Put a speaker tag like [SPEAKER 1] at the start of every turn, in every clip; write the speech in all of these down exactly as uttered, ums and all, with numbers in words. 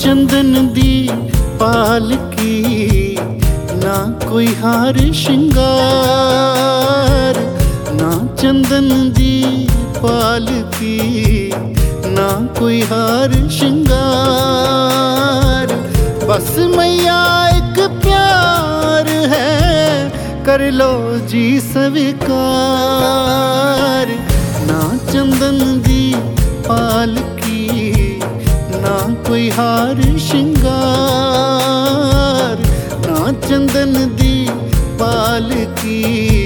[SPEAKER 1] चंदन दी पालकी, ना कोई हार श्रृंगार। ना चंदन दी पालकी, ना कोई हार श्रृंगार। बस मैया एक प्यार है, कर लो जी स्वीकार। ना चंदन दी पालकी, ना कोई हार श्रृंगार। ना चंदन दी पालकी।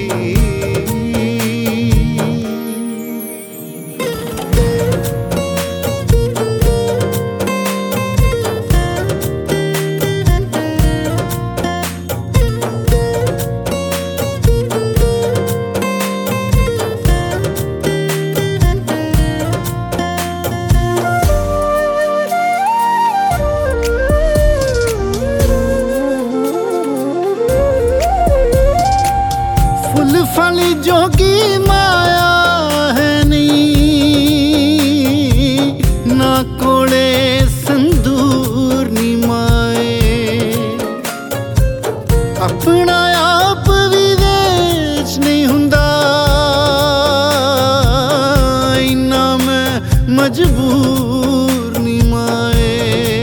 [SPEAKER 1] फूल फल जोगी माया है नहीं, ना कोड़े संदूर नी माए। अपना आप विदेश नहीं हुंदा, इन्ना मैं मजबूर नी माए।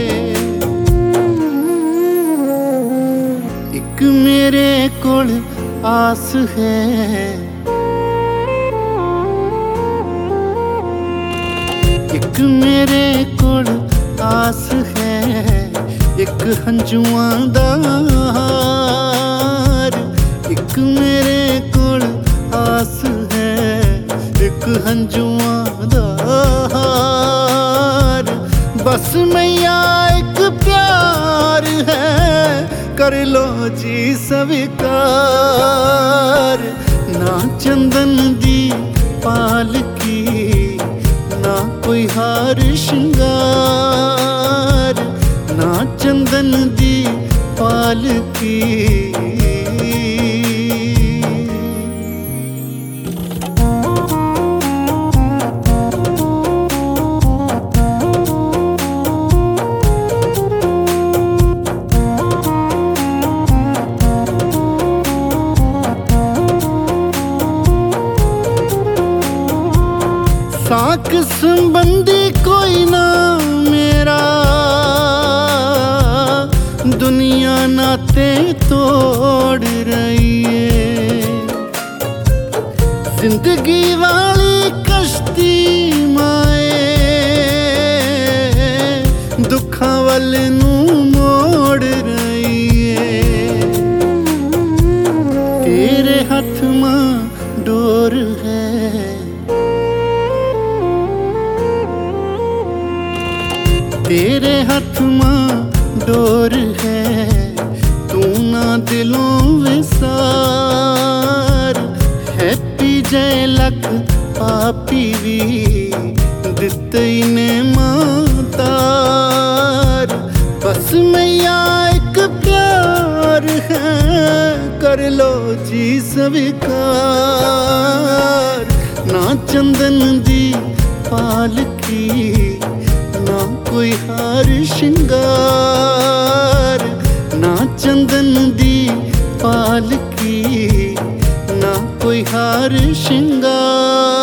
[SPEAKER 1] एक मेरे कोल आस है, एक मेरे कोल आस है, एक हंजुआं दा हार। एक मेरे कोल आस है, एक हंजुआं दा हार। बस मैया एक प्यार है, कर लो जी स्वीकार। ना चंदन दी पालकी, ना कोई हार श्रृंगार। ना चंदन दी पालकी। साक संबंधी कोई ना मेरा, दुनिया नाते तोड़ रही है। जिंदगी वाली कश्ती माए, दुखा वल नू मोड़ रही है। तेरे हाथ मां डोर है, तेरे हाथ मां डोर है, तू ना दिलों विसार। हैप्पी जय लख पापी भी दिते ने मातार। बस मैया एक प्यार है, कर लो जी स्वीकार। ना चंदन दी पालकी, ना कोई हार श्रृंगार। ना चंदन दी पालकी, ना कोई हार श्रृंगार।